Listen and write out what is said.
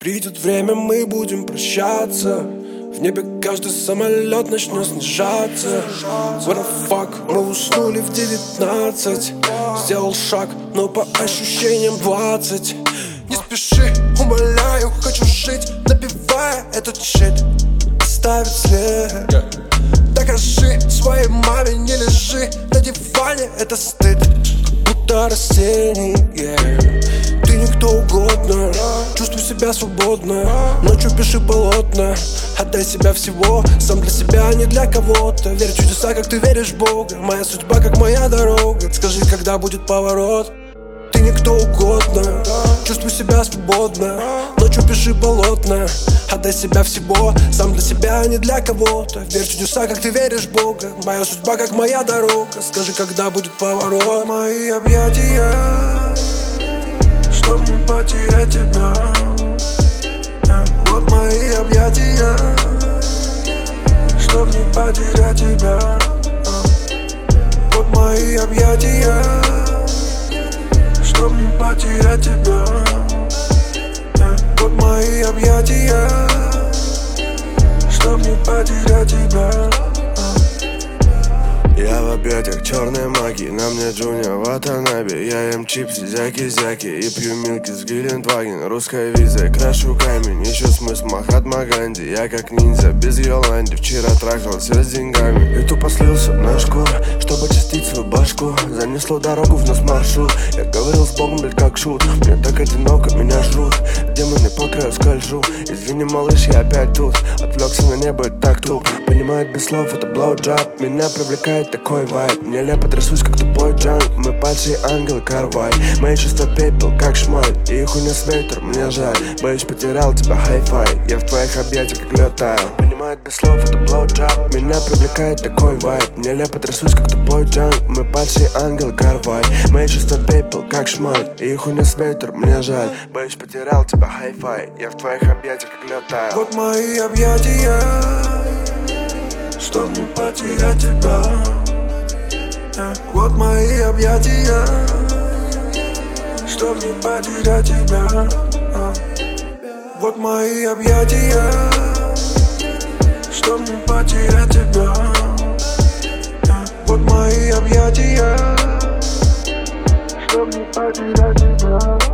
Придет время, мы будем прощаться. В небе каждый самолет начнет снижаться. What the fuck, мы уснули в 19. Сделал шаг, но по ощущениям 20. Не спеши, умоляю, хочу жить, напевая этот щит. Оставит след. Докажи своей маме, не лежи на диване, это стыд. Будто растение, Ты не кто угодно, чувствуй себя свободно. Ночью пиши полотна, отдай себя всего, сам для себя, а не для кого-то. Верь в чудеса, как ты веришь в Бога. Моя судьба, как моя дорога. Скажи, когда будет поворот. Ты не кто угодно, чувствуй себя свободно. Ночью пиши полотна, отдай себя всего, сам для себя, а не для кого-то. Верь в чудеса, как ты веришь в Бога. Моя судьба, как моя дорога. Скажи, когда будет поворот. Мои объятия, чтоб не потерять тебя. Вот мои объятия, чтоб не потерять тебя. Вот мои объятия, чтоб не потерять тебя. Вот мои объятия, чтоб не потерять тебя. Я в объятиях черной магии, на мне Джуниор Ватанаби. Я ем чипсы, зяки-зяки и пью милки с Гелендваген. Русская виза, крашу камень, ищу смысл Махатма Ганди. Я как ниндзя, без Йоланди, вчера трахался с деньгами и тупо слился на шкуру, чтобы очистить свою башку. Занесло дорогу в нос маршрут. Я говорил с Богом, блядь, как шут. Мне так одиноко, меня жрут. Демоны по краю скольжу. Извини, малыш, я опять тут. Отвлекся на небо, это так туп. Понимает без слов, это блоуджаб. Меня привлекает такой вайб. Нелепо трясусь, как тупой джанк. Мы пальцы ангелы карвай. Мои чувства пепел, как шмаль. И хуйня с ветер, мне жаль. Боюсь, потерял тебя хай-фай. Я в твоих объятиях, как лед таял. Понимает без слов, это блоуджаб. Меня привлекает такой вайб. Нелепо трясусь, как тупой джанк. Мы пальцы ангелы карвай. Мои чувства пепел, как шмаль. И хуйня с ветер, мне жаль. Боюсь, потерял тебя хай-фай. Я в твоих объятиях, как лед таял. Вот мои объятия, чтоб не потерять тебя. Вот мои объятия, чтоб не потерять тебя. Вот мои объятия, чтоб не потерять тебя. Вот мои объятия, чтоб не потерять тебя.